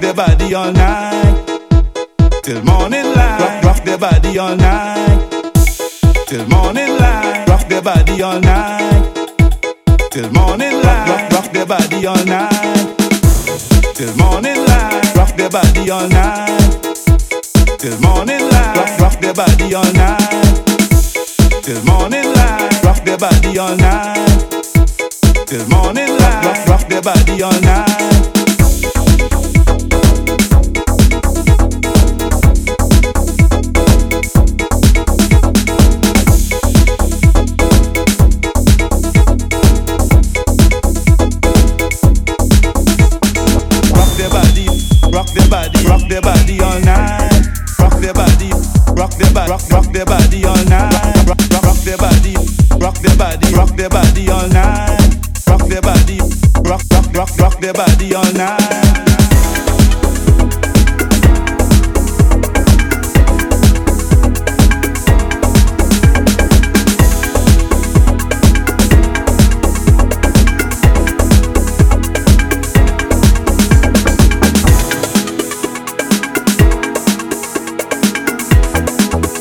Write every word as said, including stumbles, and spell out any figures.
their body all night till morning light. Rock, rock their body all night till morning light. Rock their body all night till morning light. Rock, rock their body all night till morning light. Rock their body all night till morning light. Rock, rock their body all night till morning light. Rock their body all night till morning light. Rock, rock their body all night. Rock their body, rock their body all night. Rock their body, rock their body, rock, rock their body all night. Rock, rock, rock their body, rock their body, rock their body all night. Rock their body, rock, rock, rock, rock their body all night.